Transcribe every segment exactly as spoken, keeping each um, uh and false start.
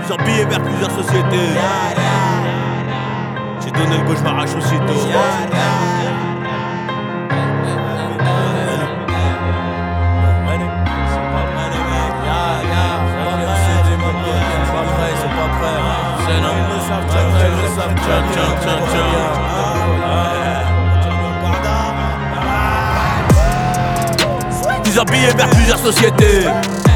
plusieurs billets vers plusieurs sociétés. J'ai donné le go, je m'arrache aussitôt. Plusieurs billets vers plusieurs sociétés.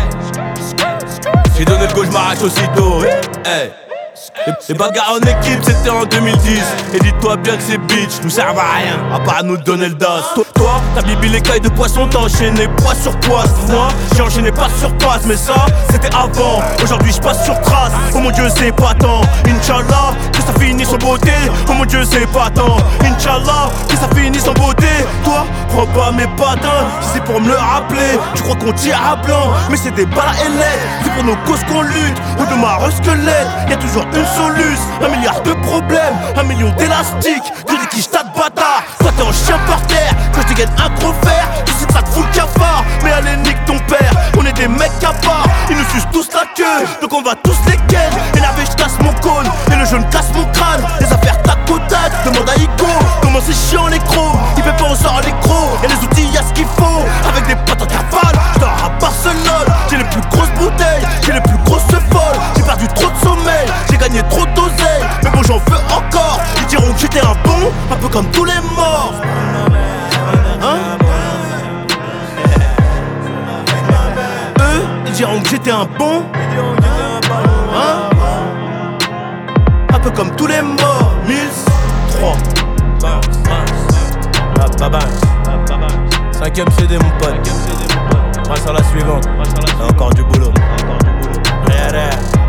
J'ai donné le go, je m'arrache aussitôt. Hey. Les bagarres en équipe c'était en deux mille dix. Et dis-toi bien que ces bitches nous servent à rien, à part à nous donner le dos. Toi, t'as bibi les cailles de poisson, t'as enchaîné poids sur poids. Moi, j'ai enchaîné pas sur passe, mais ça, c'était avant. Aujourd'hui je passe sur trace, oh mon dieu c'est pas tant. Inch'Allah, que ça finisse en beauté. Oh mon dieu c'est pas tant. Inch'Allah, que ça finisse en beauté. Toi, prends pas mes patins, si c'est pour me le rappeler. Tu crois qu'on tire à blanc, mais c'est des balles à ailettes. C'est pour nos causes qu'on lutte, ou de ma squelette. Y'a toujours une soluce, un milliard de problèmes, un million d'élastiques. Tu dis qui j't'as de bâtard, toi t'es en chien par terre. Quand je te gagne un gros fer, tu sais que ça te fout le cafard. Mais allez nique ton père, on est des mecs à part. Ils nous sucent tous la queue, donc on va tous les ken. Énervé j'casse mon cône, et le jeune casse mon crâne. Les affaires tac au tac, demande à Ico. Comment c'est chiant les crocs, il fait pas on sort les crocs. Y'a les outils, y'a ce qu'il faut, avec des potes en cavale. J'dors à Barcelone, j'ai les plus grosses bouteilles, j'ai les plus grosses folles. J'ai perdu trop de sommeil, j'ai gagné trop d'oseille. Mais bon j'en veux encore, ils diront que j'étais un bon, un peu comme tous les morts. Hein? Eux, ils diront que j'étais un bon, hein? Un peu comme tous les morts. Mills trois Cinquième C D mon pote. Passe à la suivante. Encore du boulot. Encore du boulot.